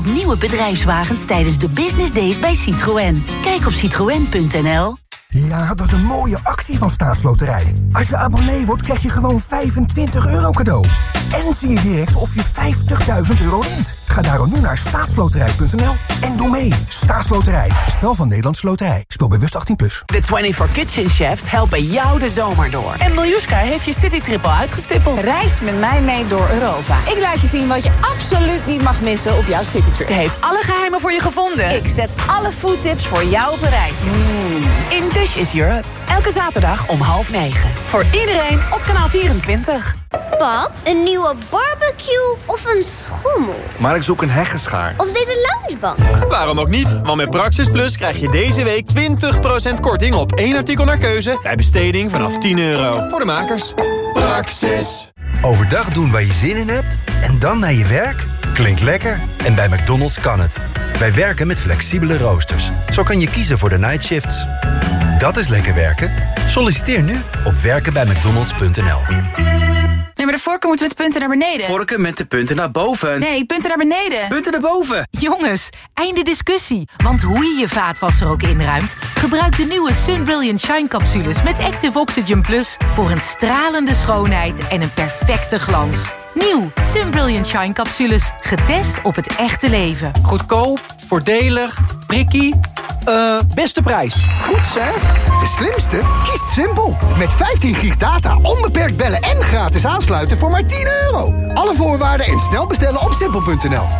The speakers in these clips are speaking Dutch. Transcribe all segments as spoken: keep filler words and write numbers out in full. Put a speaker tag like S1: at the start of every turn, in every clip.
S1: nieuwe bedrijfswagens tijdens de Business Days bij Citroën. Kijk op citroën punt n l.
S2: Ja, dat is een mooie actie van Staatsloterij. Als je abonnee wordt, krijg je gewoon vijfentwintig euro cadeau. En zie je direct of je vijftigduizend euro wint. Ga daarom nu naar staatsloterij punt n l en doe mee. Staatsloterij, een spel van Nederlandse Loterij. Speel bewust achttien plus.
S3: De vierentwintig Kitchen Chefs helpen jou de zomer door. En Miljuska heeft je citytrip al uitgestippeld.
S4: Reis met mij mee door Europa. Ik laat je zien wat je absoluut niet mag missen op jouw citytrip.
S3: Ze heeft alle geheimen voor je gevonden.
S4: Ik zet alle foodtips voor jou op een rijtje. Mm.
S3: In Dish is Europe. Elke zaterdag om half negen. Voor iedereen op kanaal vierentwintig.
S5: Pap, een nieuwe barbecue of een schommel?
S6: Maar ik zoek een heggenschaar.
S5: Of deze loungebank?
S7: Waarom ook niet? Want met Praxis Plus krijg je deze week twintig procent korting op één artikel naar keuze bij besteding vanaf tien euro. Voor de makers. Praxis.
S8: Overdag doen waar je zin in hebt en dan naar je werk? Klinkt lekker. En bij McDonald's kan het. Wij werken met flexibele roosters. Zo kan je kiezen voor de nightshifts. Dat is lekker werken. Solliciteer nu op werken bij mcdonalds punt n l.
S9: Nee, maar de vorken moeten met de punten naar beneden.
S10: Vorken met de punten naar boven.
S9: Nee, punten naar beneden.
S10: Punten naar boven.
S11: Jongens, einde discussie. Want hoe je je vaatwasser ook inruimt, gebruik de nieuwe Sun Brilliant Shine capsules met Active Oxygen Plus voor een stralende schoonheid en een perfecte glans. Nieuw Sun Brilliant Shine capsules, getest op het echte leven.
S12: Goedkoop, voordelig, prikkie, uh, beste prijs.
S13: Goed zeg. De slimste kiest Simpel. Met vijftien gig data, onbeperkt bellen en gratis aansluiten voor maar tien euro. Alle voorwaarden en snel bestellen op simpel punt n l.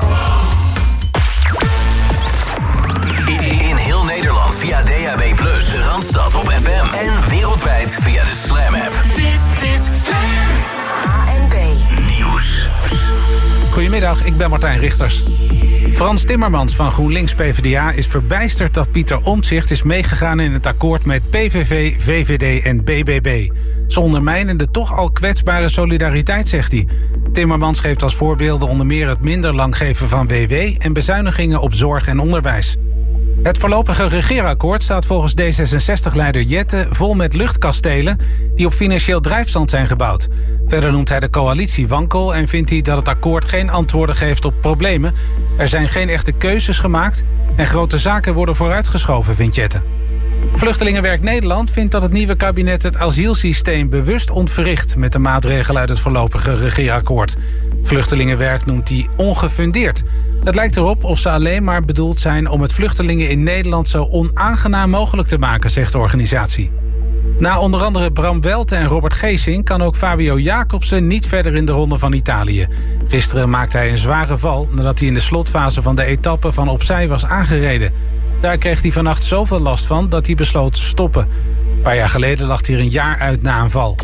S14: In heel Nederland via D A B plus, Randstad op F M en wereldwijd via de Slam app. Dit is Slam.
S15: A N B
S14: Nieuws.
S16: Goedemiddag, ik ben Martijn Richters. Frans Timmermans van GroenLinks PvdA is verbijsterd dat Pieter Omtzigt is meegegaan in het akkoord met P V V, V V D en B B B. Ze ondermijnen de toch al kwetsbare solidariteit, zegt hij. Timmermans geeft als voorbeelden onder meer het minder lang geven van W W en bezuinigingen op zorg en onderwijs. Het voorlopige regeerakkoord staat volgens D zesenzestig-leider Jette vol met luchtkastelen die op financieel drijfstand zijn gebouwd. Verder noemt hij de coalitie wankel en vindt hij dat het akkoord geen antwoorden geeft op problemen. Er zijn geen echte keuzes gemaakt en grote zaken worden vooruitgeschoven, vindt Jette. Vluchtelingenwerk Nederland vindt dat het nieuwe kabinet het asielsysteem bewust ontwricht met de maatregelen uit het voorlopige regeerakkoord. Vluchtelingenwerk noemt die ongefundeerd. Het lijkt erop of ze alleen maar bedoeld zijn om het vluchtelingen in Nederland zo onaangenaam mogelijk te maken, zegt de organisatie. Na onder andere Bram Welte en Robert Geesink kan ook Fabio Jacobsen niet verder in de ronde van Italië. Gisteren maakte hij een zware val nadat hij in de slotfase van de etappe van opzij was aangereden. Daar kreeg hij vannacht zoveel last van dat hij besloot te stoppen. Een paar jaar geleden lag hij er een jaar uit na een val.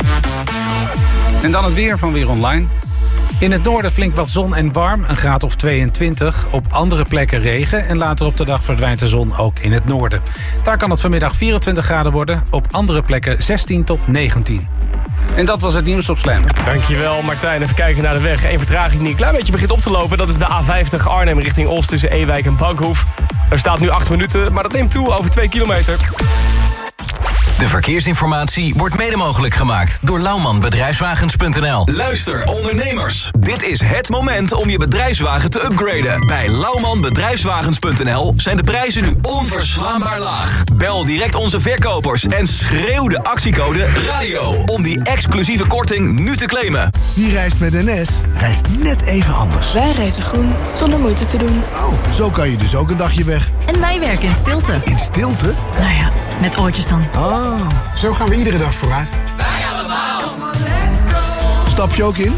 S16: En dan het weer van Weer Online. In het noorden flink wat zon en warm, een graad of tweeëntwintig. Op andere plekken regen en later op de dag verdwijnt de zon ook in het noorden. Daar kan het vanmiddag vierentwintig graden worden, op andere plekken zestien tot negentien. En dat was het nieuws op Slam.
S17: Dankjewel Martijn. Even kijken naar de weg. Eén vertraging die een klein beetje begint op te lopen. Dat is de A vijftig Arnhem richting Oost tussen Ewijk en Bankhoef. Er staat nu acht minuten, maar dat neemt toe over twee kilometer.
S14: De verkeersinformatie wordt mede mogelijk gemaakt door Lauwman Bedrijfswagens punt n l.
S18: Luister, ondernemers. Dit is het moment om je bedrijfswagen te upgraden. Bij Lauwman Bedrijfswagens punt n l zijn de prijzen nu onverslaanbaar laag. Bel direct onze verkopers en schreeuw de actiecode RADIO om die exclusieve korting nu te claimen.
S19: Wie reist met N S, reist net even anders.
S20: Wij reizen groen, zonder moeite te doen.
S19: Oh, zo kan je dus ook een dagje weg.
S11: En wij werken in stilte.
S19: In stilte?
S11: Nou ja, met oortjes dan.
S19: Oh.
S21: Zo gaan we iedere dag vooruit.
S18: Wij allemaal. Let's go.
S19: Stap je ook in?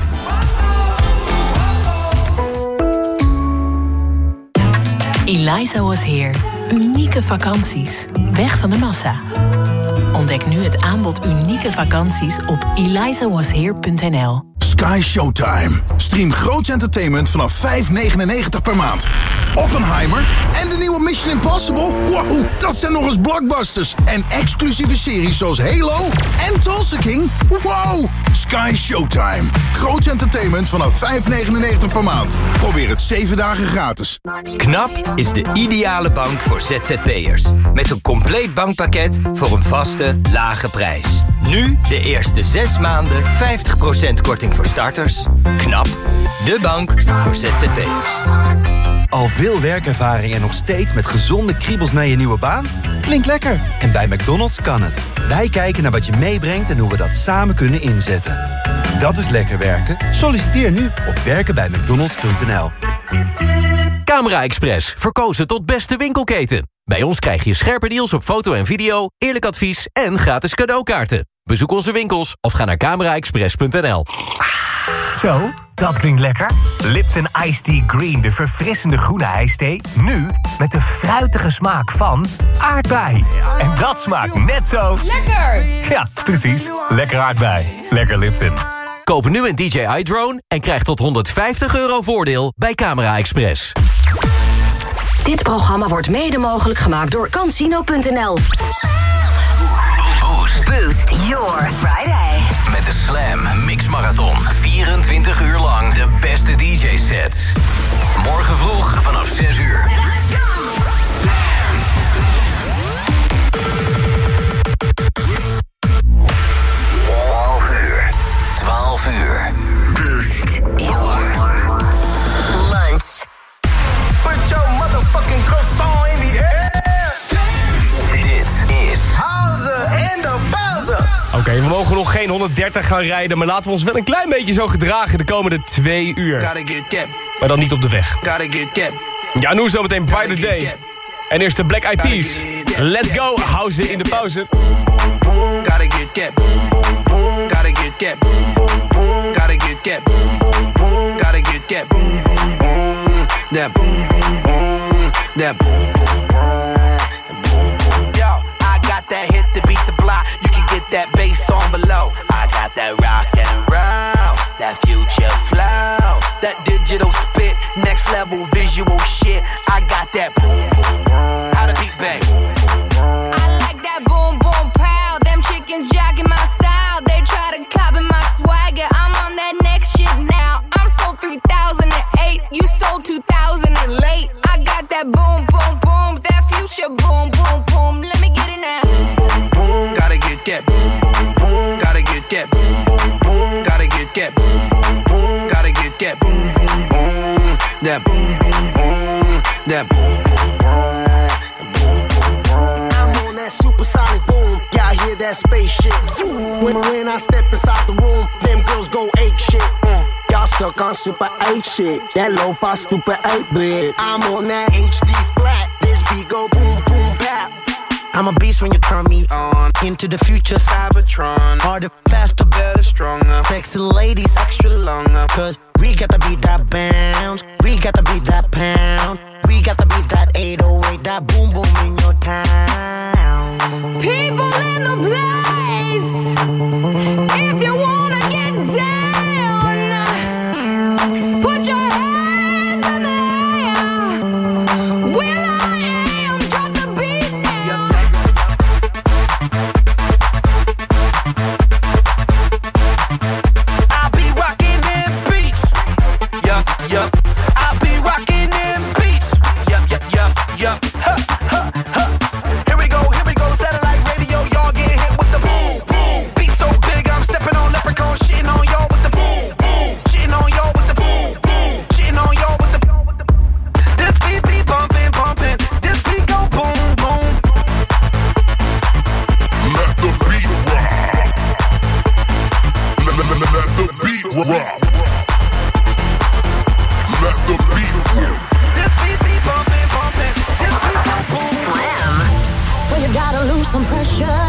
S1: Eliza Was Here. Unieke vakanties. Weg van de massa. Ontdek nu het aanbod unieke vakanties op eliza was here punt n l.
S19: Sky Showtime. Stream groots entertainment vanaf vijf negenennegentig per maand. Oppenheimer en de nieuwe Mission Impossible. Wow, dat zijn nog eens blockbusters. En exclusieve series zoals Halo en Tulsa King. Wow, Sky Showtime. Groots entertainment vanaf vijf negenennegentig per maand. Probeer het zeven dagen gratis.
S22: KNAP is de ideale bank voor Z Z P'ers. Met een compleet bankpakket voor een vaste, lage prijs. Nu de eerste zes maanden vijftig procent korting voor starters. KNAP, de bank voor Z Z P'ers.
S8: Al veel werkervaring en nog steeds met gezonde kriebels naar je nieuwe baan? Klinkt lekker. En bij McDonald's kan het. Wij kijken naar wat je meebrengt en hoe we dat samen kunnen inzetten. Dat is lekker werken. Solliciteer nu op werken bij mcdonalds punt n l.
S6: Camera Express, verkozen tot beste winkelketen. Bij ons krijg je scherpe deals op foto en video, eerlijk advies en gratis cadeaukaarten. Bezoek onze winkels of ga naar camera express punt n l.
S15: Zo, dat klinkt lekker. Lipton Iced Tea Green, de verfrissende groene ijsthee. Nu met de fruitige smaak van aardbei. En dat smaakt net zo...
S4: Lekker!
S15: Ja, precies. Lekker aardbei. Lekker Lipton.
S6: Koop nu een D J I Drone en krijg tot honderdvijftig euro voordeel bij Camera Express.
S23: Dit programma wordt mede mogelijk gemaakt door Casino punt n l.
S14: Boost.
S23: Boost your Friday.
S14: Met de Slam Mix Marathon. vierentwintig uur lang de beste D J-sets. Morgen vroeg vanaf zes uur. twaalf uur. twaalf uur.
S23: Boost your lunch.
S24: Put your motherfucking croissant in the air.
S14: Dit is
S24: Hauser in de Bowser.
S17: Oké, okay, we mogen nog geen honderddertig gaan rijden, maar laten we ons wel een klein beetje zo gedragen de komende twee uur. Maar dan niet op de weg. Ja, nu zometeen Pride Day. En eerst de Black Eyed Peas. Let's go, Hauser in de pauze.
S24: Gotta get that boom boom boom. Gotta get that boom boom boom. Gotta get that boom boom boom. Gotta get that boom boom boom. That boom boom boom. That boom boom boom. Yo, I got that hit to beat the block. You can get that bass on below. I got that rock and roll. That future flow. That digital spit. Next level visual shit. I got that boom boom boom. How the beat bang.
S25: I like that boom boom pow. Them chickens jacking my style. They try to copy my swagger. I'm on that next shit now. I'm sold three thousand eight. You sold two thousand late. I got that boom boom boom. That future boom boom boom. Let me get it now.
S24: Boom boom boom. Gotta get that boom boom boom. Gotta get that boom boom boom. Gotta get that boom boom boom. Gotta get that boom boom boom. That boom boom boom. That boom boom boom. I'm on that supersonic boom. Y'all hear that spaceship? When, when I step inside the room, them girls go ape shit. Mm. Y'all stuck on super eight shit. That lo-fi stupid eight bit. I'm on that H D flat. This beat go boom boom bap. I'm a beast when you turn me on. Into the future, Cybertron. Harder, faster, better, stronger. Sexy ladies, extra longer. Cause we got to beat that bounce. We got to beat that pound. We got to beat that eight oh eight. That boom boom in your town.
S25: People in the place. If you wanna get down, put your hands in the air. Will I am, drop the beat now.
S24: I'll be rocking them beats. Yup, yup. I'll be rocking them beats. Yup, yup, yup, yup. Huh, huh, huh. Here we go, here we go. Satellite radio, y'all get hit with the boom, boom. Beat so big, I'm stepping on leprechaun, shitting on y'all with the boom, boom. Shitting on y'all with the boom, boom. Shitting on y'all with the. This beat be bumping, bumping. This beat go boom, boom.
S19: Let the beat rock. Let, let, let, let the beat rock. Let the beat rock.
S24: This beat be bumping, bumping. This beat go boom,
S23: Slam.
S26: So you gotta lose some pressure.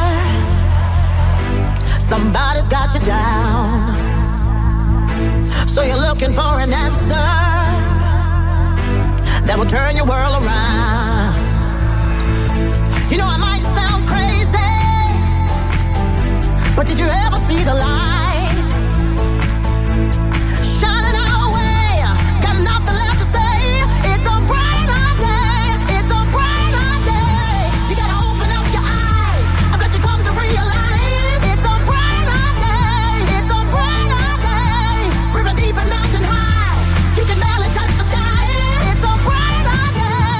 S26: Somebody's got you down. So you're looking for an answer that will turn your world around. You know, I might sound crazy, but did you ever see the light shining our way? Got nothing left to say. It's a brighter day. It's a brighter day. You gotta open up your eyes. I bet you come to realize it's a brighter day. It's a brighter day. River deep and mountain high. You can barely touch the sky. It's a brighter day.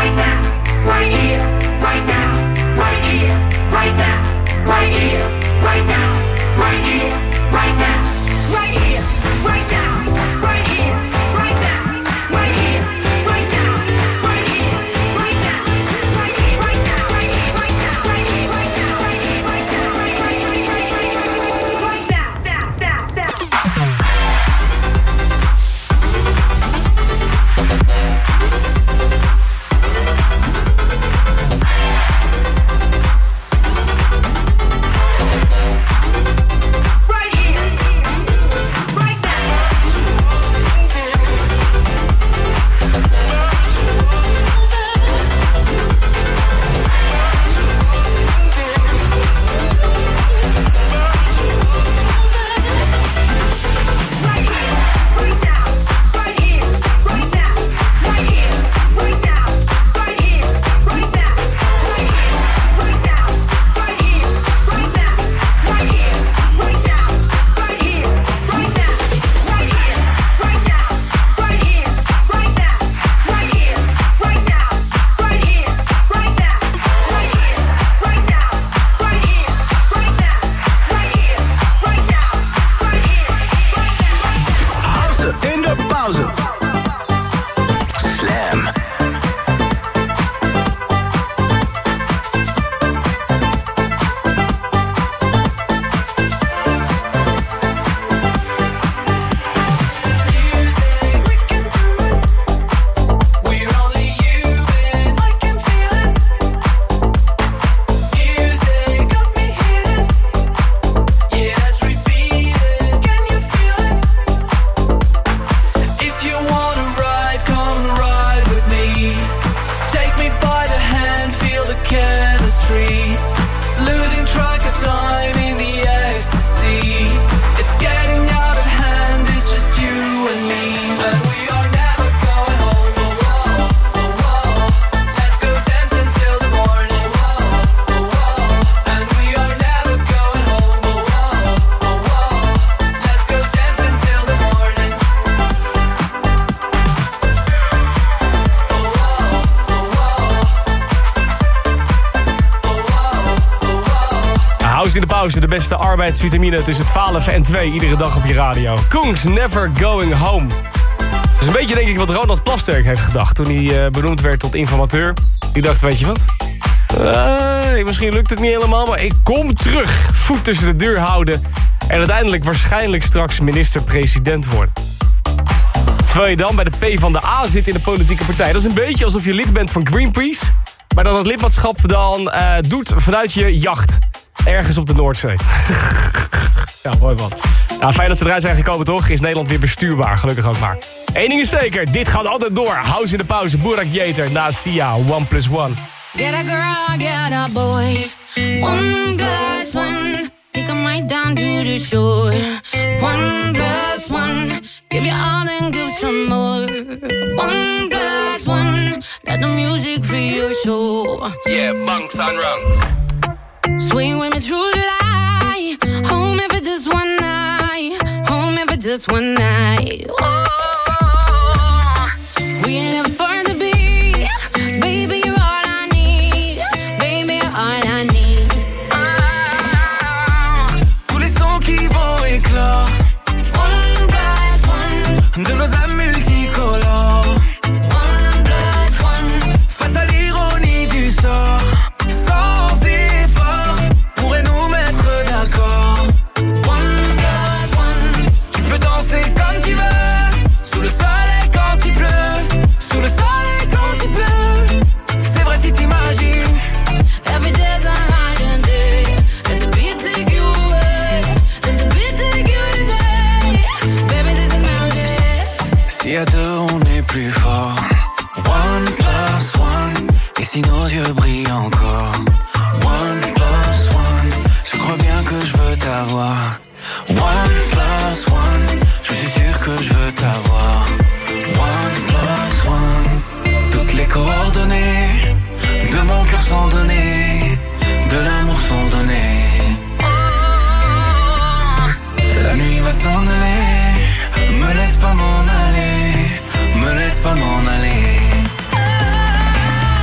S26: right now, right here, right now, right here, right now, right here, right now, right here, right now, right here, right now, right here, right now, right here, right now, right here, right now, right here, right now, right here, right now, right here, right now, right here, right now, right here, right now, right now, now, now, now.
S17: In de pauze de beste arbeidsvitamine tussen twaalf en twee. Iedere dag op je radio. Koens, Never Going Home. Dat is een beetje denk ik wat Ronald Plasterk heeft gedacht toen hij uh, benoemd werd tot informateur. Die dacht, weet je wat? Uh, misschien lukt het niet helemaal, maar ik kom terug. Voet tussen de deur houden. En uiteindelijk waarschijnlijk straks minister-president worden. Terwijl je dan bij de P van de A zit in de politieke partij. Dat is een beetje alsof je lid bent van Greenpeace. Maar dan het lidmaatschap dan uh, doet vanuit je jacht. Ergens op de Noordzee. Ja, mooi man. Nou, fijn dat ze eruit zijn gekomen, toch? Is Nederland weer bestuurbaar, gelukkig ook maar. Eén ding is zeker, dit gaat altijd door. House in de pauze, Burak Jeter, na Sia, one plus one.
S26: Get a girl, get a boy. One plus one. Take 'em right down to the shore. One plus one. Give you all and give some more. One plus one. Let the music free your soul.
S14: Yeah, bunks and rungs.
S26: Swing with me through the light. Home if it's just one night. Home if it's just one night. Oh, we live for the beat. Baby, you're all I need. Baby, you're all I need.
S2: Ah. Tous les sons qui vont éclore.
S26: One plus one.
S2: De nos âmes multicolores.
S26: One plus one.
S2: Face à l'ironie du sort. Sans effort, pourrait nous mettre d'accord.
S26: One plus one.
S2: Tu peux danser comme tu veux. Sous le soleil quand il pleut. Sous le soleil quand il pleut. C'est vrai si t'imagines.
S26: Every day's a holiday. Let the beat take you away. Let the beat take you today. Baby, this is magic.
S2: Si à deux on est plus fort. One plus one. Et si nos yeux brillent encore. One plus one. Je crois bien que je veux t'avoir. One plus one. Je suis sûr que je veux t'avoir. One plus one. Toutes les coordonnées de mon cœur sont données. De l'amour sont données. La nuit va s'en aller. Me laisse pas m'en aller. Me laisse pas m'en aller.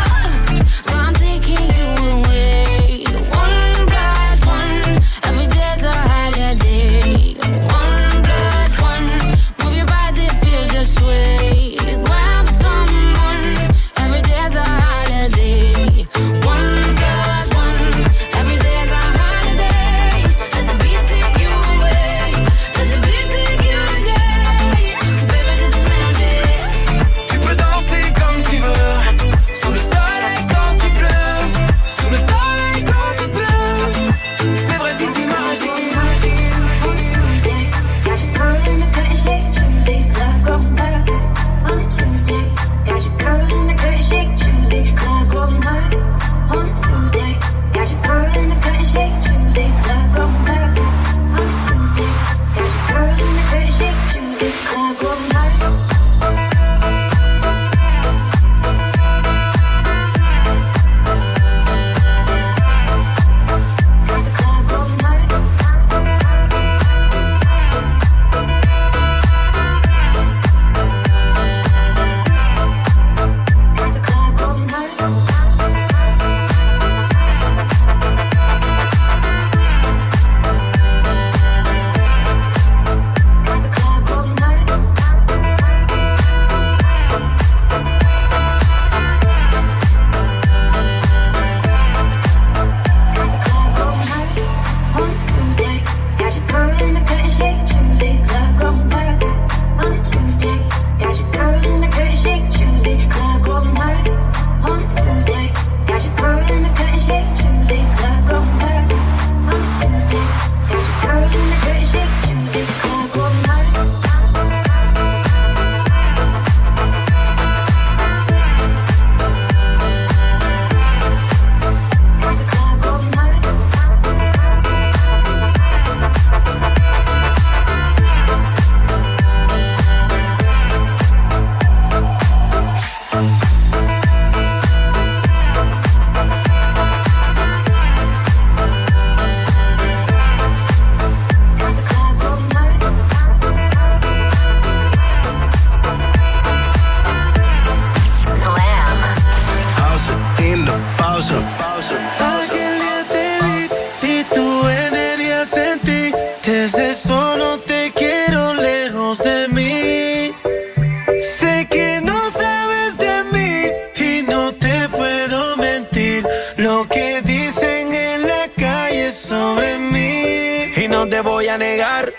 S2: pausa.
S3: Aquel día te vi y tu energía sentí. Desde eso no te quiero lejos de mí. Sé que no sabes de mí y no te puedo mentir. Lo que dicen en la calle sobre mí y no te voy a negar.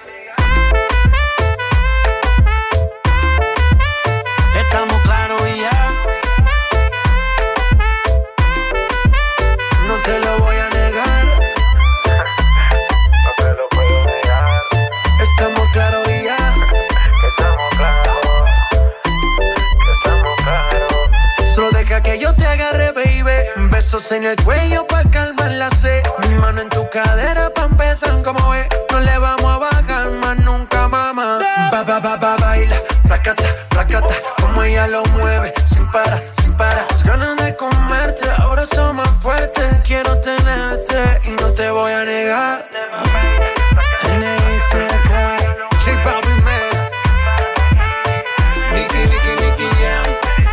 S3: Estamos claros y ya. No te lo voy a negar. No te lo puedo negar. Estamos claros y ya. Estamos claros. Estamos claros. Solo deja que yo te agarre, baby. Besos en el cuello pa' calmar la sed. Mi mano en tu cadera pa' empezar como es. No le vamos a bajar más nunca, mamá. Ba, ba, ba, ba, baila. Placata, placata. Como ella lo mueve. Sin parar, sin parar. Las ganas de comerte ahora son más fuertes. Quiero tenerte y no te voy a negar. J Balvin, man. Nicky, Nicky, Nicky Jam.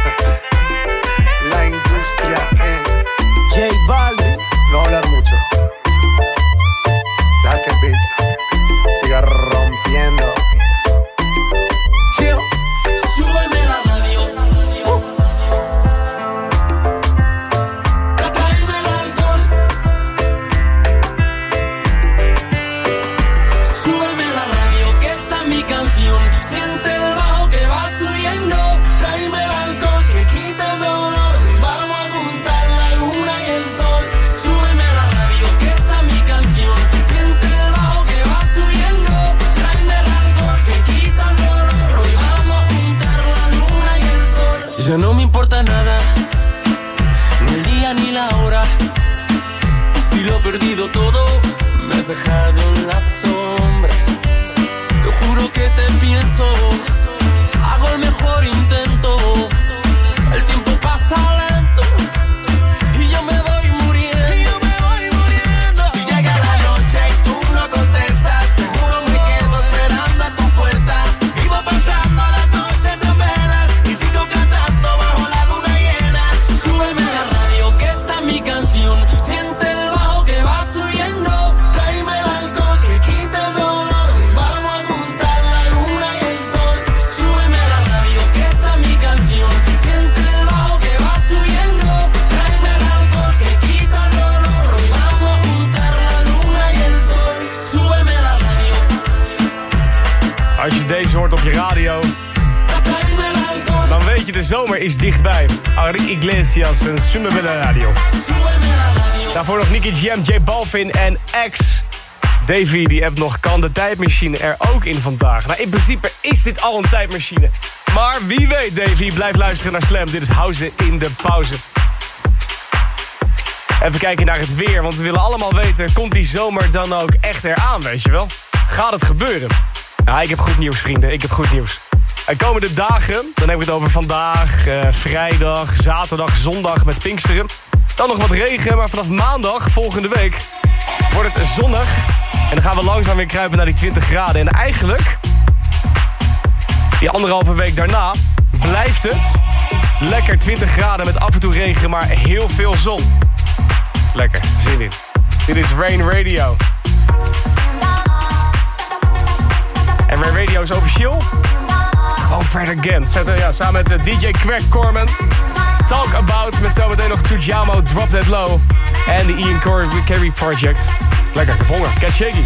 S3: La industria en J Balvin. No hablar mucho. Deja que el beat siga rompiendo. Chill.
S5: Súbeme la radio. Uh. Tráeme el alcohol. Súbeme la radio, que esta es mi canción. Siente el bajo que va subiendo. Tráeme el alcohol que quita el dolor. Vamos a juntar la luna y el sol. Súbeme la radio, que esta es mi canción. Siente el bajo que va subiendo. Tráeme el alcohol que quita el dolor. Hoy vamos a juntar la luna y el sol. Ya no me importa nada, ni el día ni la hora. Si lo he perdido todo, me has dejado en las sombras. Te juro que te pienso, hago el mejor intento. El tiempo pasa lento y yo me voy muriendo. Y yo me voy muriendo.
S24: Si llega la noche y tú no contestas, seguro me quedo esperando a tu puerta. Vivo pasando las noches en velas y sigo cantando bajo la luna llena.
S5: Súbeme la radio, que esta es mi canción. Siente el bajo que va subiendo.
S24: Tráeme el alcohol que quita el dolor. Vamos a juntar la luna y el sol.
S5: Súbeme la radio, que esta es mi canción. Siente el bajo que va subiendo. Tráeme el alcohol que quita el dolor. Hoy vamos a juntar la luna y el sol. Súbeme la radio.
S17: Als je deze hoort op je radio, dan weet je de zomer is dichtbij. Enrique Iglesias en Súbeme la radio. Daarvoor nog Nicky Jam, J Balvin en X. Davy die appt nog, kan de tijdmachine er ook in vandaag? Nou, in principe is dit al een tijdmachine. Maar wie weet, Davy, blijf luisteren naar Slam. Dit is Houden in de pauze. Even kijken naar het weer, want we willen allemaal weten, komt die zomer dan ook echt eraan, weet je wel? Gaat het gebeuren? Nou, ik heb goed nieuws, vrienden. Ik heb goed nieuws. De komende dagen, dan heb ik het over vandaag, uh, vrijdag, zaterdag, zondag met Pinksteren. Dan nog wat regen, maar vanaf maandag, volgende week, wordt het zonnig. En dan gaan we langzaam weer kruipen naar die twintig graden. En eigenlijk, die anderhalve week daarna, blijft het lekker twintig graden met af en toe regen, maar heel veel zon. Lekker, zin in. Dit is Rain Radio. En Rain Radio is officieel gewoon verder again. Verder, ja, samen met D J Craig Corman. Talk About met zometeen nog Tujamo, Drop That Low. En de Ian Carey Project. Lekker, ik heb honger. Get shaky.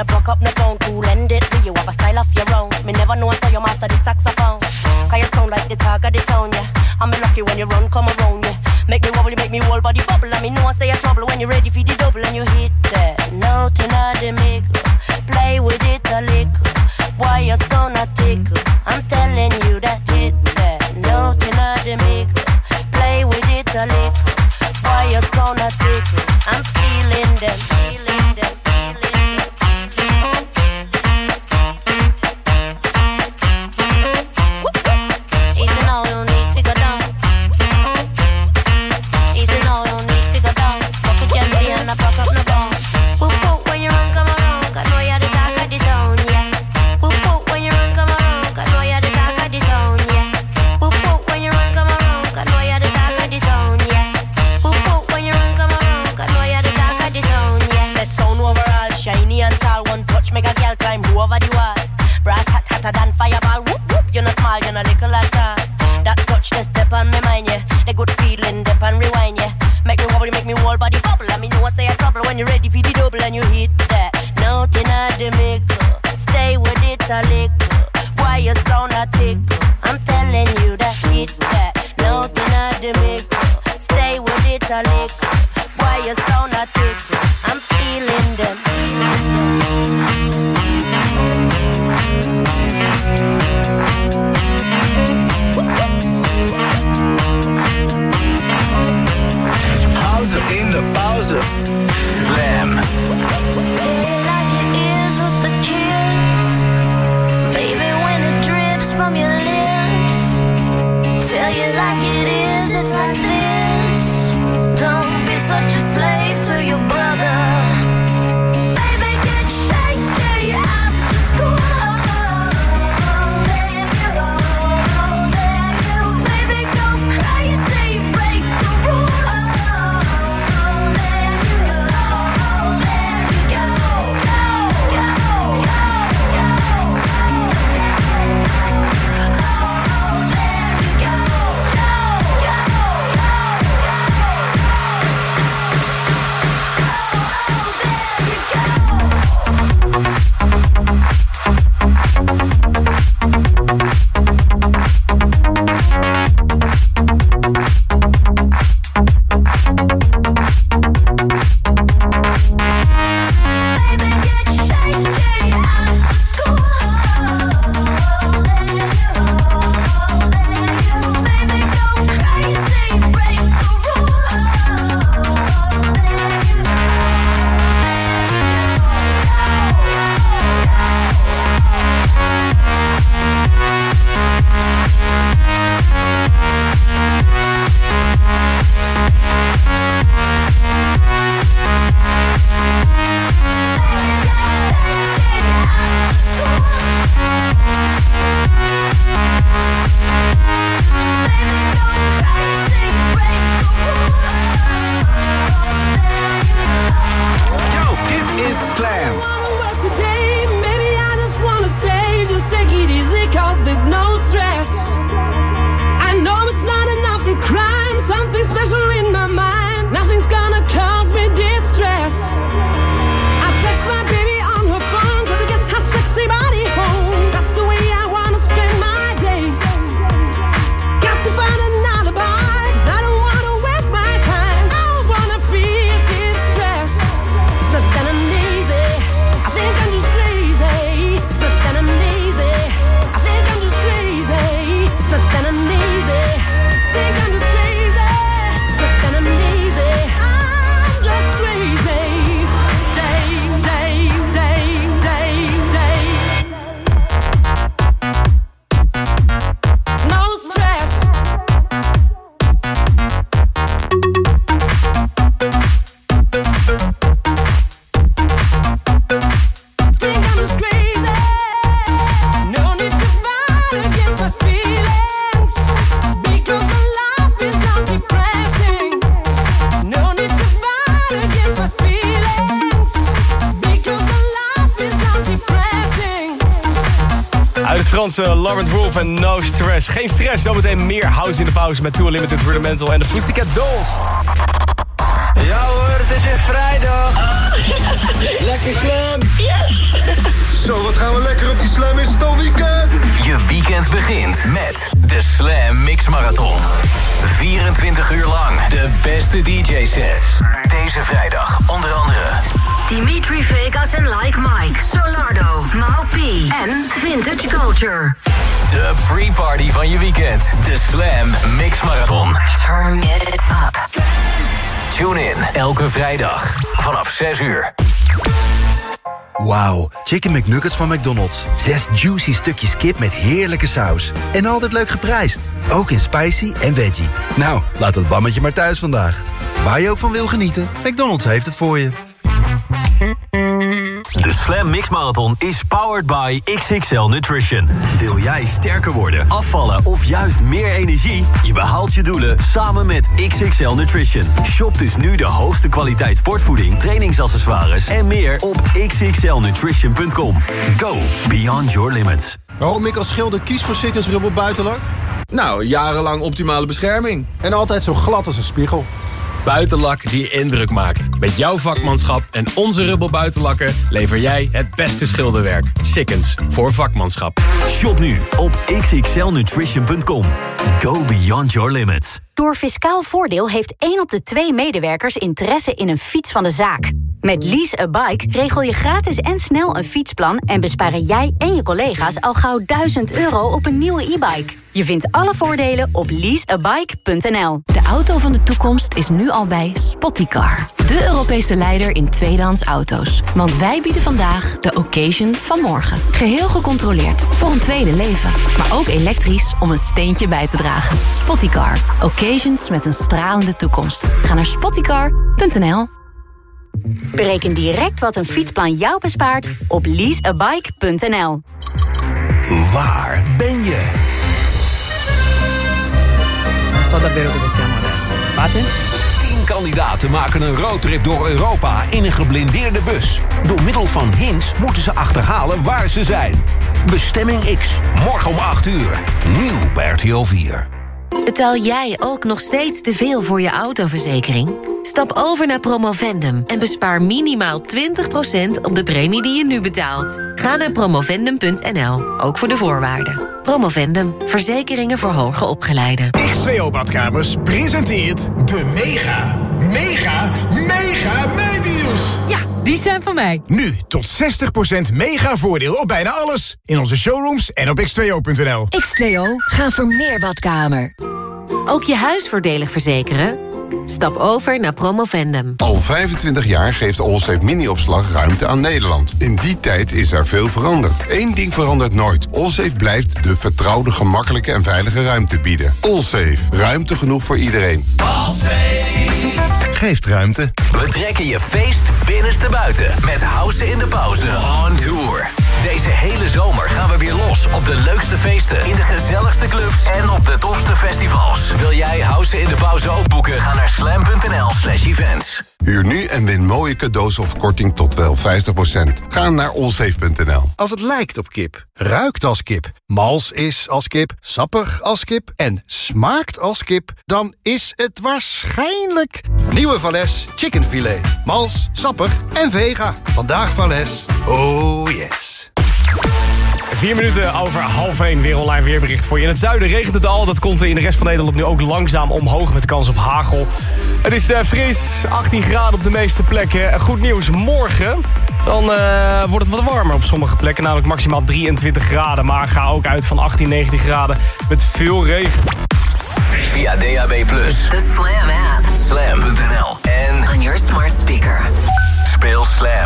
S24: I broke up the bone to lend it to you. Have a style of your own. Me never know until you master the saxophone. Cause you sound like the talk of the town, yeah. I'm lucky when you run, come around, yeah. Make me wobble, make me whole body bubble. I mean, no one say a trouble when you're ready for the double and you hit that note in the middle. Play with it a little. Why you so not tickle? I'm telling you that hit that note in the middle. Play with it a little. Why you so not tickle? I'm feeling them, feeling them.
S17: Franse Laurent Wolf en No Stress. Geen stress, zometeen meer house in de pauze met Too Limited, Rudimental en de Pussycat Dolls.
S7: Ja hoor, het is weer vrijdag. Lekker slam. Yes. Zo, wat gaan we lekker op die Slam, is het al weekend?
S14: Je weekend begint met de Slam Mix Marathon. vierentwintig uur lang de beste D J-sets. Deze vrijdag onder andere
S23: Dimitri Vegas en Like Mike, Solardo, Mau P en Vintage Culture.
S14: De pre-party van je weekend. De Slam Mix Marathon.
S23: Turn it up.
S14: Tune in elke vrijdag vanaf zes uur.
S8: Wauw, Chicken McNuggets van McDonald's. Zes juicy stukjes kip met heerlijke saus. En altijd leuk geprijsd. Ook in spicy en veggie. Nou, laat het bammetje maar thuis vandaag. Waar je ook van wil genieten, McDonald's heeft het voor je.
S9: De Slam Mix Marathon is powered by X X L Nutrition. Wil jij sterker worden, afvallen of juist meer energie? Je behaalt je doelen samen met X X L Nutrition. Shop dus nu de hoogste kwaliteit sportvoeding, trainingsaccessoires en meer op x x l nutrition punt com. Go beyond your limits.
S10: Waarom ik als schilder kies voor Sikkens Rubber Buitenlak?
S12: Nou, jarenlang optimale bescherming.
S10: En altijd zo glad als een spiegel.
S17: Buitenlak die indruk maakt. Met jouw vakmanschap en onze Rubber Buitenlakken lever jij het beste schilderwerk. Sikkens, voor vakmanschap.
S9: Shop nu op x x l nutrition punt com. Go beyond your limits.
S23: Door Fiscaal Voordeel heeft één op de twee medewerkers interesse in een fiets van de zaak. Met Lease a Bike regel je gratis en snel een fietsplan en besparen jij en je collega's al gauw duizend euro op een nieuwe e-bike. Je vindt alle voordelen op lease a bike punt n l.
S1: De auto van de toekomst is nu al bij Spottycar. De Europese leider in tweedehands auto's. Want wij bieden vandaag de occasion van morgen. Geheel gecontroleerd voor een tweede leven. Maar ook elektrisch om een steentje bij te dragen. Spottycar. Occasions met een stralende toekomst. Ga naar spottycar punt n l.
S23: Bereken direct wat een fietsplan jou bespaart op lease a bike punt n l.
S9: Waar ben je?
S13: So davvero dove siamo adesso? Fate?
S9: Tien kandidaten maken een roadtrip door Europa in een geblindeerde bus. Door middel van hints moeten ze achterhalen waar ze zijn. Bestemming X, morgen om acht uur. Nieuw bij R T L vier.
S16: Betaal jij ook nog steeds te veel voor je autoverzekering? Stap over naar Promovendum en bespaar minimaal twintig procent op de premie die je nu betaalt. Ga naar promovendum punt n l, ook voor de voorwaarden. Promovendum, verzekeringen voor hoger opgeleiden.
S19: X twee O-badkamers presenteert de mega, mega, mega meedeals.
S16: Ja, die zijn van mij.
S19: Nu tot zestig procent mega voordeel op bijna alles. In onze showrooms en op x twee o punt n l.
S16: X twee O, ga voor meer badkamer. Ook je huis voordelig verzekeren? Stap over naar Promovendum.
S27: Al vijfentwintig jaar geeft Allsafe Mini-opslag ruimte aan Nederland. In die tijd is er veel veranderd. Eén ding verandert nooit. Allsafe blijft de vertrouwde, gemakkelijke en veilige ruimte bieden. Allsafe. Ruimte genoeg voor iedereen.
S9: Geeft ruimte.
S14: We trekken je feest binnenste buiten met House in de Pauze on tour. Deze hele zomer gaan we weer los op de leukste feesten, in de gezelligste clubs en op de tofste festivals. Wil jij House in de Pauze ook boeken? Ga naar slam punt n l slash events.
S27: Huur nu en win mooie cadeaus of korting tot wel vijftig procent. Ga naar allsafe punt n l.
S10: Als het lijkt op kip, ruikt als kip, mals is als kip, sappig als kip en smaakt als kip, dan is het waarschijnlijk nieuwe Valles chickenfilet. Mals, sappig en vega. Vandaag Valles. Oh yes.
S17: Vier minuten over half één, weer online weerbericht voor je. In het zuiden regent het al, dat komt in de rest van Nederland nu ook langzaam omhoog met kans op hagel. Het is uh, fris, achttien graden op de meeste plekken. Goed nieuws, morgen dan uh, wordt het wat warmer op sommige plekken, namelijk maximaal drieëntwintig graden. Maar ga ook uit van achttien, negentien graden met veel regen.
S14: Via D A B plus,
S23: de Slam app,
S14: slam punt n l en
S23: on your smart speaker.
S14: Speel Slam.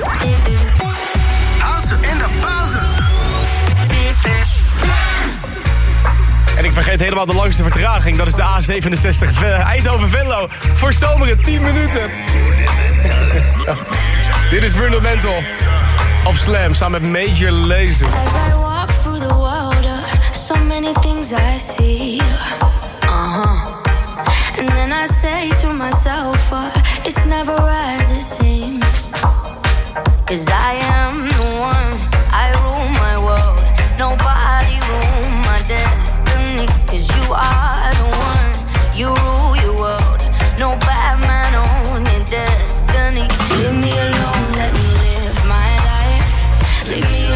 S19: House in de pauze.
S17: En ik vergeet helemaal de langste vertraging. Dat is de A zevenenzestig Eindhoven-Venlo. Voor zomeren tien minuten. Dit is Fundamental. Op Slam, samen met Major Lazer.
S26: As I walk through the water, so many things I see. Uh-huh. And then I say to myself, uh, it's never as it seems. Cause I am the one, I rule my world. Nobody rule my destiny. Cause you are the one, you rule your world. No bad man on your destiny. Leave me alone, let me live my life. Leave me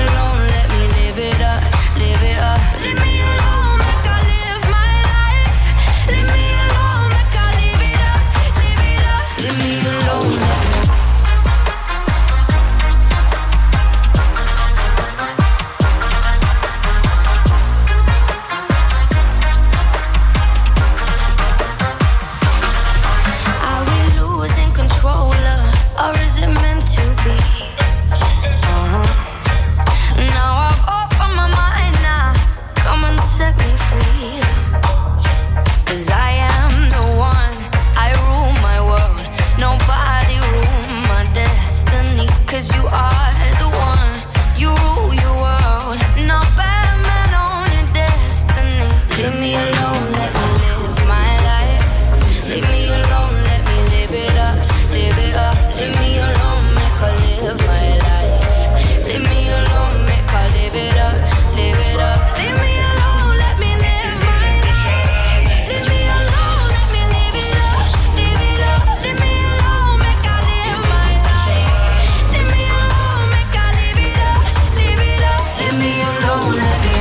S26: 'cause you are the one. You rule your world, not bad man on your destiny. Leave me alone, let me live my life. Leave me alone, let me live it up, live it up. Leave me alone, make her live my life. Leave me alone, make her live it up, live it up. Leave me alone, let me live my life. Leave me alone, let me live it up, live it up. Leave me alone, make her live my life. Leave me alone, make her live it up, live it up. Leave me alone, let me.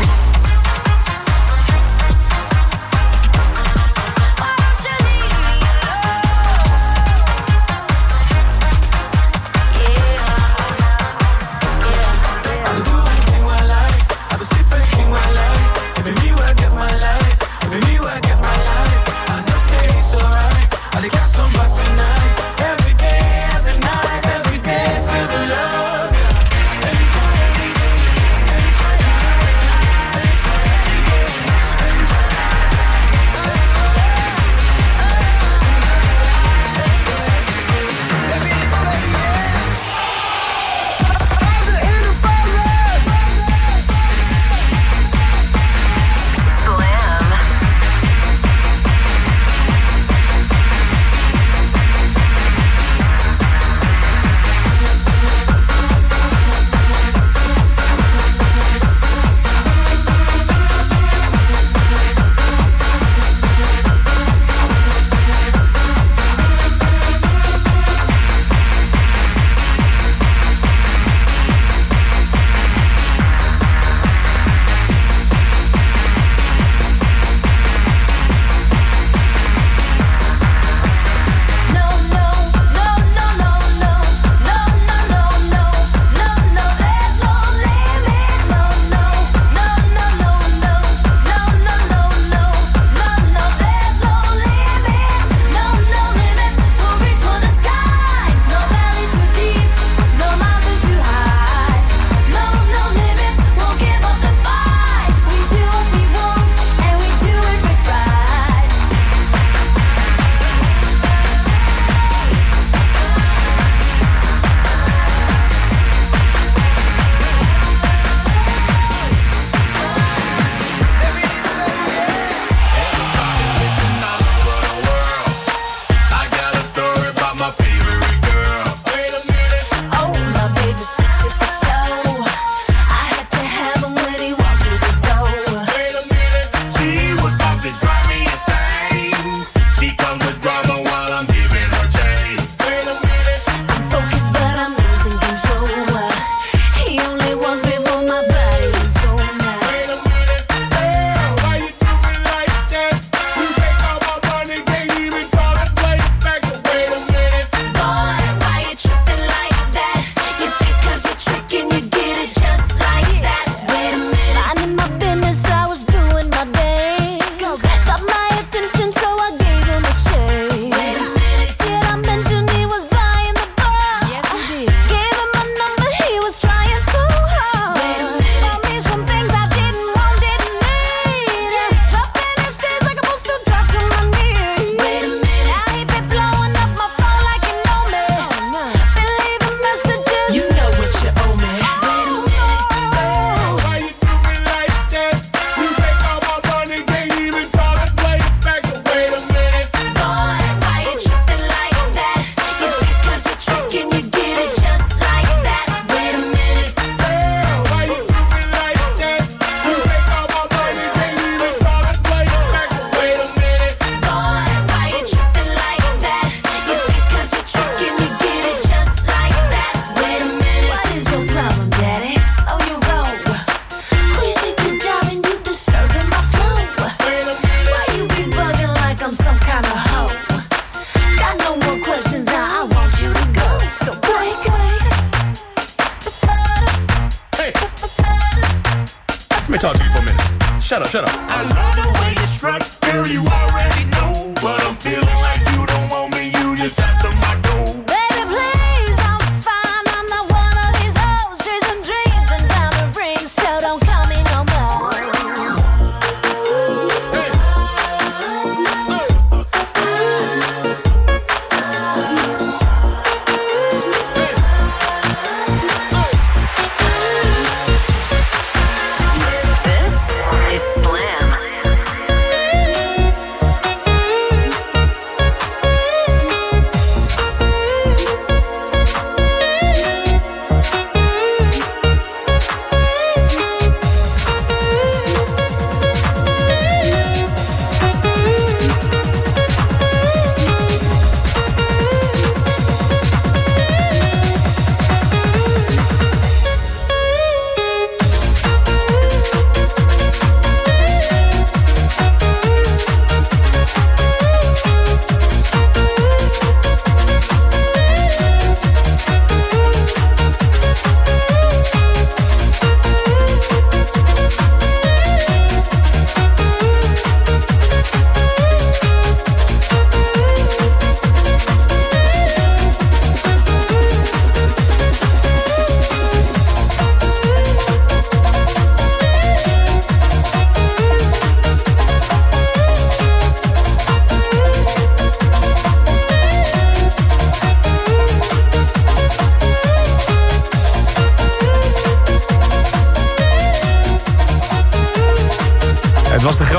S4: me talk to you for a minute. Shut up, shut up.
S11: I love the way you strut, girl, you already know. But I'm feeling like you don't want me, you just after my door.
S26: Baby, please, I'm fine. I'm not one of these hoes chasing dreams and diamond rings, so don't call me no more.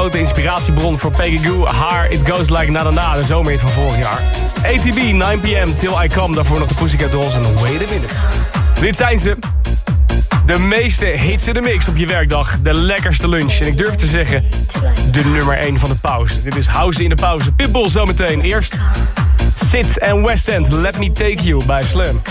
S17: grote inspiratiebron voor Peggy Gou. Haar It Goes Like Na Na Na, de zomerhit van vorig jaar. A T B, nine p m, Till I Come. Daarvoor nog de Pussycat Dolls en Wait a Minute. Dit zijn ze. De meeste hits in de mix op je werkdag. De lekkerste lunch. En ik durf te zeggen, de nummer één van de pauze. Dit is House in de pauze. Pitbull zometeen. Eerst Sid en West End. Let Me Take You bij Slam.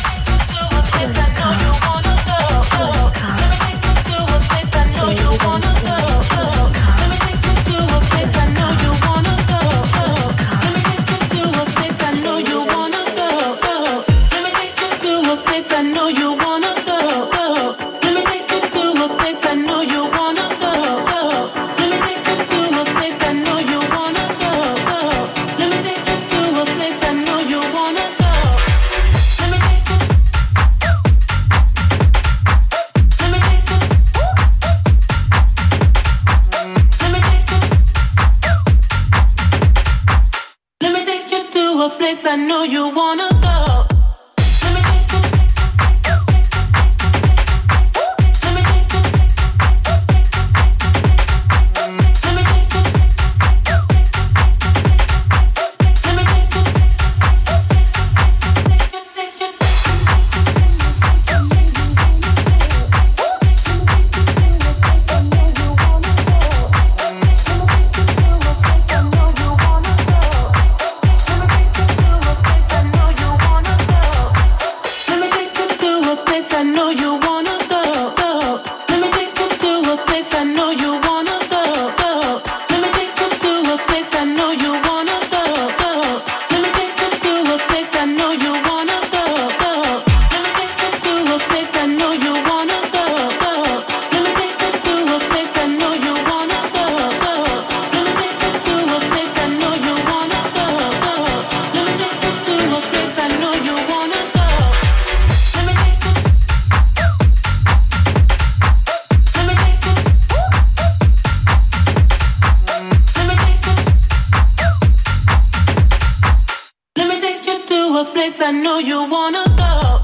S5: I know you wanna go. I know you wanna go.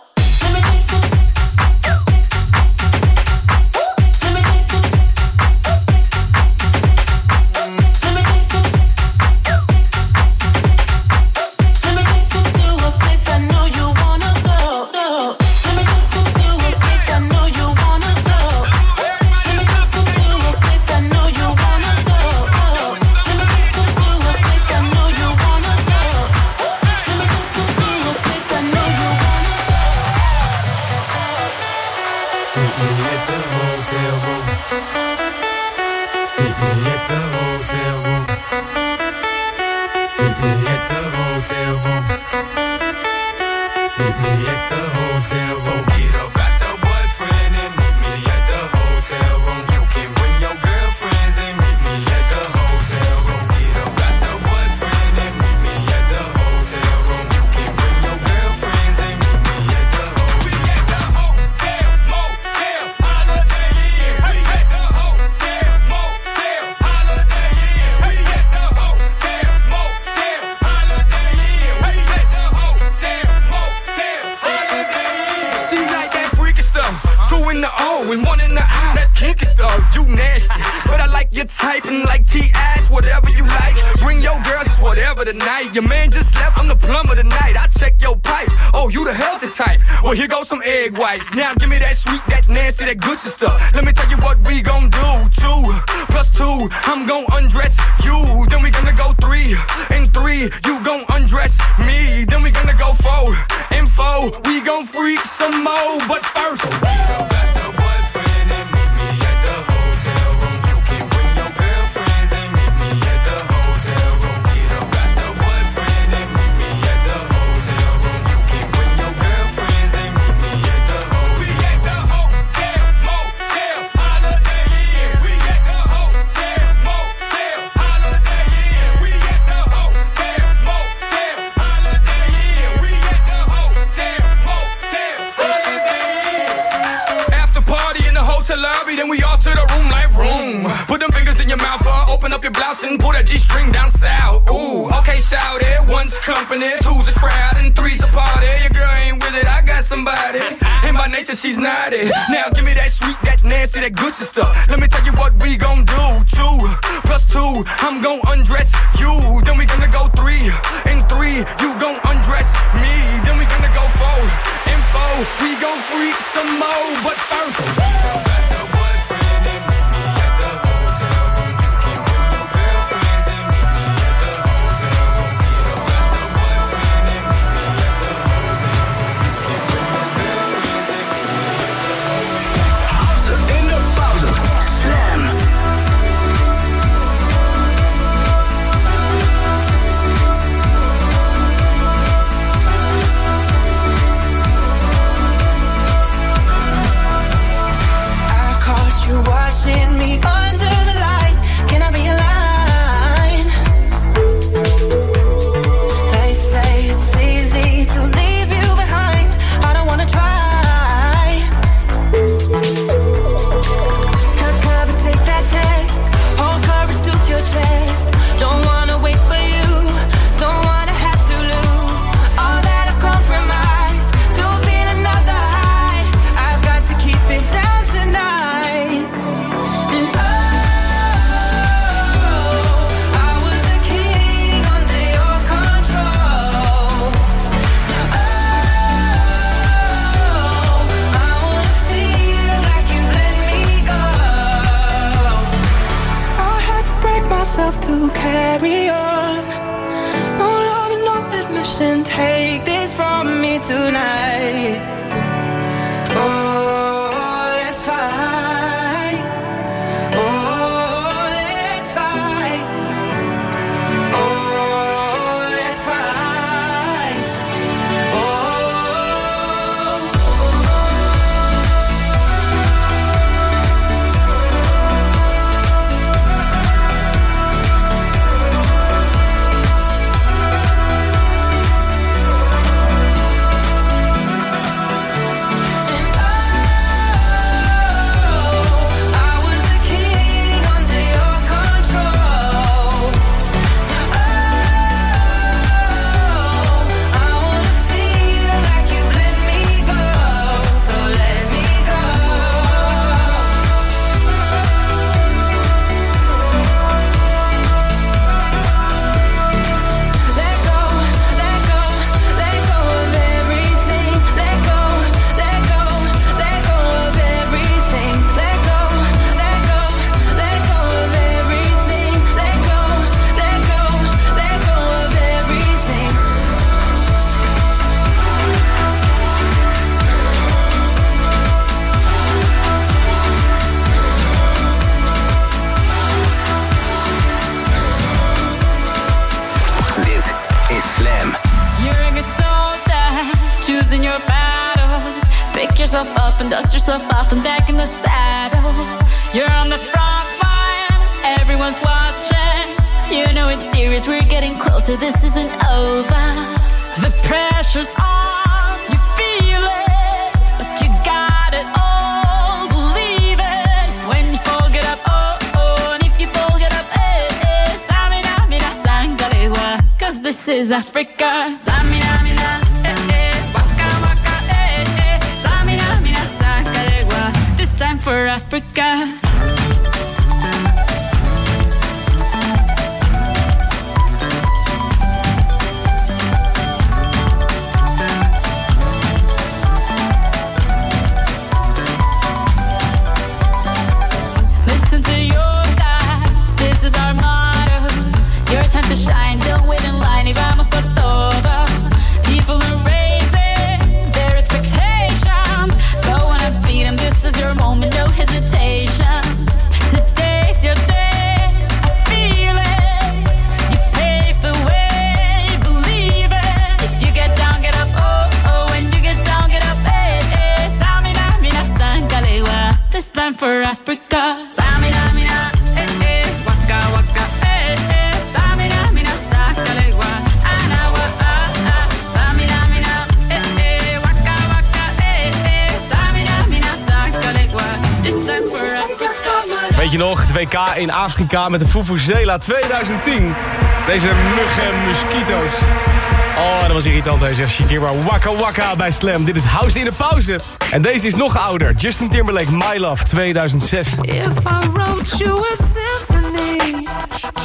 S6: Your man just left, I'm the plumber tonight. I check your pipes. Oh, you the healthy type. Well, here goes some egg whites. Now give me that sweet, that nasty, that good stuff. Let me tell you what we gon' do. Two plus two, I'm gon' undress you. Then we gonna go three and three. You gon' undress me. Then we gonna go four and four. We gon' freak some more. But first, so be the best of boyfriend and meet me at the hotel room. You can bring your girlfriends and meet me at the hotel room. Be the best of boyfriend and meet me at the hotel room. You can bring your girlfriends and meet me at the hotel. We at the hotel, motel, Holiday Inn. We at the hotel, motel, Holiday Inn. We at the hotel, motel, Holiday Inn. We at the hotel, motel, Holiday Inn. After party in the hotel lobby, then we all to the room like room. Put them fingers in your mouth, uh, open up your blouse and pull that G-string down south. Ooh, okay, shout it. One's company, two's a crowd, and three's a party. Your girl ain't with it, I got somebody. And by nature, she's naughty. Now give me that sweet, that nasty, that good stuff. Let me tell you what we gon' do. Two two, I'm gon' undress you. Then we gonna go three, in three, you gon' undress me. Then we gonna go four, in four, we gon' freak some more. But first,
S26: watching me under the light. Can I be a line? They say it's easy to leave you behind. I don't wanna try. Cut cover, take that test. Hold courage to your chest. Don't wanna wait for you. Don't wanna have to lose all that I've compromised to feel another high. I've got to keep it down tonight. And oh, I was a king under your control. Oh, I wanna feel like you let me go. I had to break myself to carry on. No love and no admission. Take this from me tonight. Oh, let's fight. Oh, let's fight. Oh, let's fight. I was a king under your control. Oh, I wanna feel like you let me go. So let me go. Let go, let go, let go of everything. Let go, let go, let go of everything. Let go, let go, let go of everything. Let go, let go, let go of everything.
S14: Dit is Slam.
S2: You're a good soldier, choosing your battles. Pick yourself up and dust yourself off and back in the saddle. You're on the front line, everyone's watching. You know it's serious, we're getting closer, this isn't over. The pressure's on, you feel it, but you got it all, believe it. When you fall, get up, oh, oh, and if you fall, get up, eh, eh. Samina, mina, sangalewa, cause this is Africa. Samina, mina, eh, eh, waka, waka, eh, eh. Samina, mina, sangalewa, this time for Africa. Listen to your God, this is our motto. Your time to shine, don't wait in line, y vamos por todo. People are raising their expectations. Go on and feed them, this is your moment, no hesitation. Today's your day, I feel it. You pave the way, believe it. If you get down, get up, oh, oh. When you get down, get up, eh, eh. Samina, mina, sangalewa, this time for Africa. Samina, mina, eh, eh. Waka, waka, eh, eh. Samina, mina, sangalewa, anawa, ah, ah. Samina, mina, eh, eh. Waka, waka, eh, eh. Samina, mina, sangalewa, this time for Africa.
S17: Weet je nog, het W K in Afrika met de Vuvuzela twintig tien. Deze muggen, mosquito's. Oh, dat was irritant, hij zegt Shakira Waka Waka bij Slam. Dit is House in de Pauze. En deze is nog ouder. Justin Timberlake, My Love, tweeduizend zes.
S26: If I wrote you a symphony,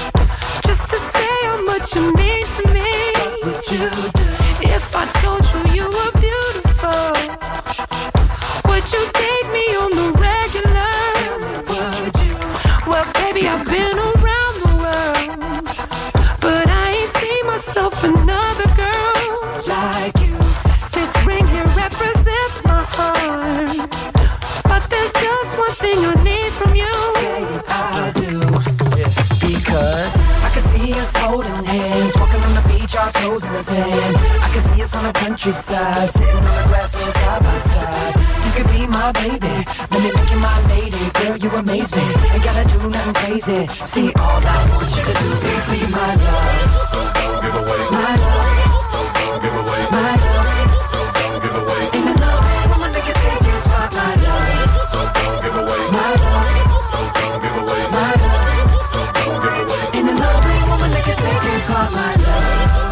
S5: to me? What would you do? If I told you you were beautiful, would you date me on the regular? Tell me, would you? Well, baby, I've been around the world, but I ain't seen myself another girl like you. This ring here represents my heart, but there's just one thing I need from you. Say I do, yeah. Because I can see us holding hands, walking on the beach, our toes in the sand. I can see us on the countryside, sitting on the grassland side by side. You could be my baby, let me make you my lady. Girl, you amaze me, ain't gotta do nothing crazy. See, all I want you to do is be my love. So don't give away my love. So don't give away my love. So don't give away. Ain't another woman that can take your spot, my love. So don't give away my love. So don't give away my love. So don't give away. Ain't another woman that can take your spot, my love.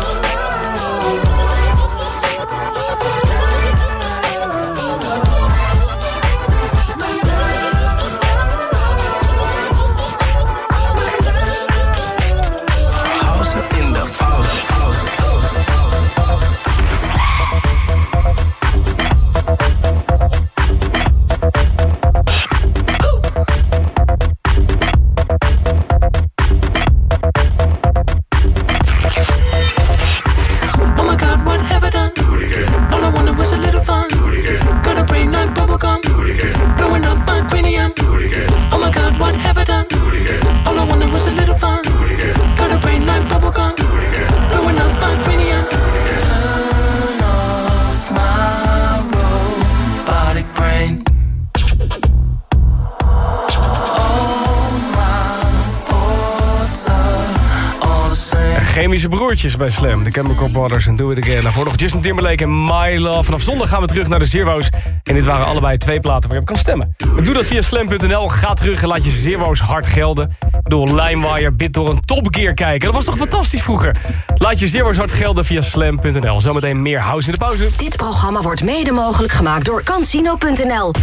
S17: Chemische broertjes bij Slam. De Chemical Brothers en Do It Again. Daarvoor nog Justin Timberlake en My Love. Vanaf zondag gaan we terug naar de Zero's. En dit waren allebei twee platen waar je op kan stemmen. Doe dat via slam punt n l. Ga terug en laat je Zero's hard gelden. Door LimeWire, BitTorrent, Top Gear kijken. Dat was toch fantastisch vroeger? Laat je Zero's hard gelden via slam punt n l. Zometeen meer House in de pauze.
S1: Dit programma wordt mede mogelijk gemaakt door Cansino punt n l.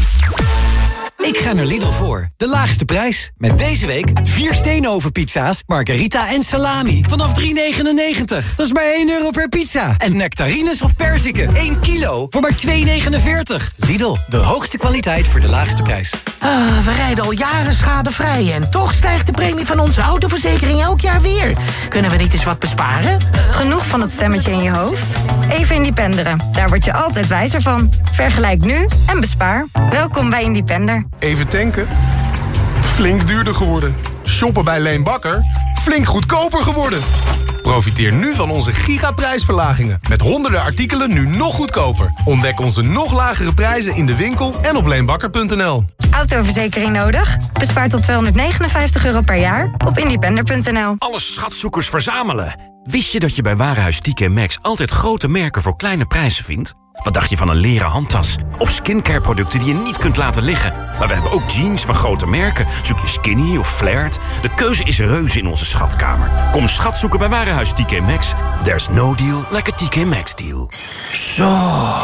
S3: Ik ga naar Lidl voor. De laagste prijs. Met deze week vier steenovenpizza's, margarita en salami. Vanaf drie negenennegentig. Dat is maar één euro per pizza. En nectarines of perziken. één kilo voor maar twee negenenveertig. Lidl, de hoogste kwaliteit voor de laagste prijs.
S15: Uh, we rijden al jaren schadevrij en toch stijgt de premie van onze autoverzekering elk jaar weer. Kunnen we niet eens wat besparen?
S18: Genoeg van het stemmetje in je hoofd? Even Independeren. Daar word je altijd wijzer van. Vergelijk nu en bespaar. Welkom bij Independer.
S20: Even tanken? Flink duurder geworden. Shoppen bij Leen Bakker? Flink goedkoper geworden. Profiteer nu van onze gigaprijsverlagingen. Met honderden artikelen nu nog goedkoper. Ontdek onze nog lagere prijzen in de winkel en op leenbakker punt n l.
S18: Autoverzekering nodig? Bespaar tot tweehonderdnegenenvijftig euro per jaar op independer punt n l.
S21: Alle schatzoekers verzamelen. Wist je dat je bij Warenhuis T K Maxx altijd grote merken voor kleine prijzen vindt? Wat dacht je van een leren handtas? Of skincare producten die je niet kunt laten liggen? Maar we hebben ook jeans van grote merken. Zoek je skinny of flared? De keuze is reuze in onze schatkamer. Kom schat zoeken bij Warenhuis T K Maxx. There's no deal like a T K Maxx deal.
S15: Zo,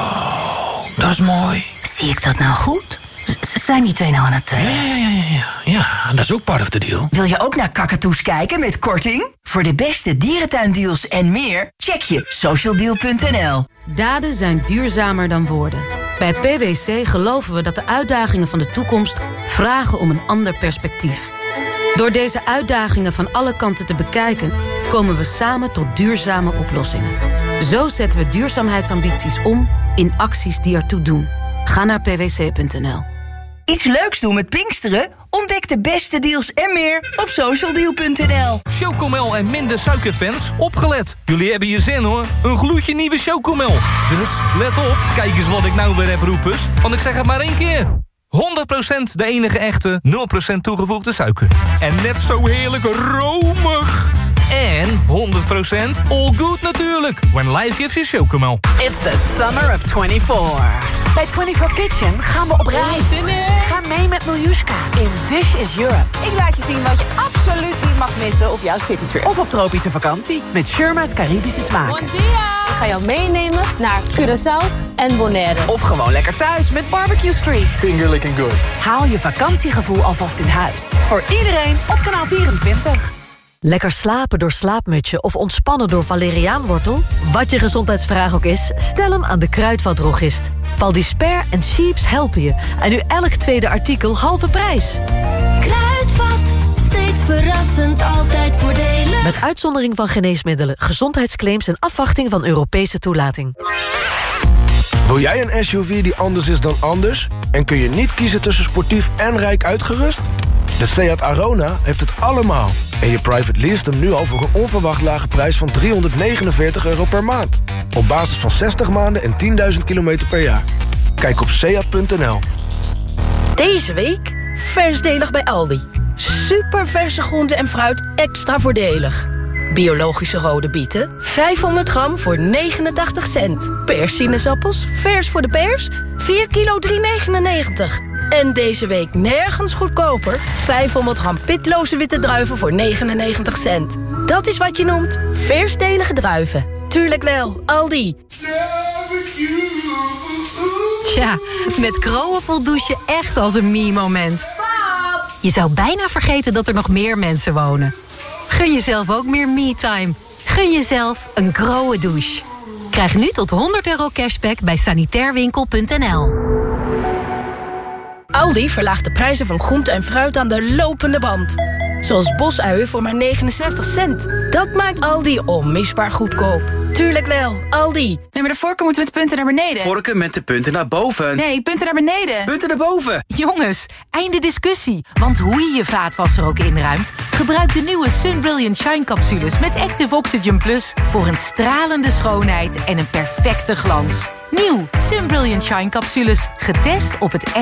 S15: dat is mooi.
S18: Zie ik dat nou goed? Z- zijn die twee nou aan het... Uh...
S15: Ja, ja, ja, ja, ja. Ja, dat is ook part of the deal.
S22: Wil je ook naar kakatoes kijken met korting? Voor de beste dierentuindeals en meer, check je social deal punt n l.
S25: Daden zijn duurzamer dan woorden. Bij P W C geloven we dat de uitdagingen van de toekomst vragen om een ander perspectief. Door deze uitdagingen van alle kanten te bekijken, komen we samen tot duurzame oplossingen. Zo zetten we duurzaamheidsambities om in acties die ertoe doen. Ga naar p w c punt n l.
S22: Iets leuks doen met Pinksteren? Ontdek de beste deals en meer op social deal punt n l.
S28: Chocomel en minder suikerfans, opgelet. Jullie hebben je zin hoor. Een gloedje nieuwe Chocomel. Dus let op, kijk eens wat ik nou weer heb roepers. Want ik zeg het maar één keer. honderd procent de enige echte, nul procent toegevoegde suiker. En net zo heerlijk romig. En honderd procent all good natuurlijk. When life gives you Chocomel.
S29: It's the summer of twenty-four. Bij twenty-four Kitchen gaan we op reis. Ga mee met Miljuska in Dish is Europe.
S30: Ik laat je zien wat je absoluut niet mag missen op jouw citytrip.
S29: Of op tropische vakantie met Sherma's Caribische smaken.
S30: Ik ga jou meenemen naar Curaçao en Bonaire.
S29: Of gewoon lekker thuis met Barbecue Street.
S20: Finger licking good.
S29: Haal je vakantiegevoel alvast in huis. Voor iedereen op kanaal vierentwintig.
S7: Lekker slapen door slaapmutje of ontspannen door valeriaanwortel? Wat je gezondheidsvraag ook is, stel hem aan de Kruidvatdrogist. Valdisper en Sheeps helpen je. En nu elk tweede artikel halve prijs.
S26: Kruidvat, steeds verrassend, altijd voordelig.
S7: Met uitzondering van geneesmiddelen, gezondheidsclaims en afwachting van Europese toelating.
S8: Wil jij een S U V die anders is dan anders? En kun je niet kiezen tussen sportief en rijk uitgerust? De Seat Arona heeft het allemaal. En je private leest hem nu al voor een onverwacht lage prijs van driehonderdnegenenveertig euro per maand. Op basis van zestig maanden en tienduizend kilometer per jaar. Kijk op seat punt n l.
S9: Deze week versdelig bij Aldi. Super verse groente en fruit extra voordelig. Biologische rode bieten, vijfhonderd gram voor negenentachtig cent. Persinezappels, vers voor de pers, vier kilo drie negenennegentig. En deze week nergens goedkoper. vijfhonderd gram pitloze witte druiven voor negenennegentig cent. Dat is wat je noemt versdelige druiven. Tuurlijk wel, Aldi.
S25: Tja, met Kroon voelt douchen echt als een me-moment. Je zou bijna vergeten dat er nog meer mensen wonen. Gun jezelf ook meer me-time. Gun jezelf een Kroon douche. Krijg nu tot honderd euro cashback bij sanitairwinkel punt n l.
S9: Aldi verlaagt de prijzen van groente en fruit aan de lopende band. Zoals bosuien voor maar negenenzestig cent. Dat maakt Aldi onmisbaar goedkoop. Tuurlijk wel, Aldi.
S10: Nee, maar de vorken moeten met de punten naar beneden.
S12: Vorken met de punten naar boven.
S10: Nee, punten naar beneden.
S12: Punten naar boven.
S10: Jongens, einde discussie. Want hoe je je vaatwasser ook inruimt, gebruik de nieuwe Sun Brilliant Shine capsules met Active Oxygen Plus voor een stralende schoonheid en een perfecte glans. Nieuw Sun Brilliant Shine capsules, getest op het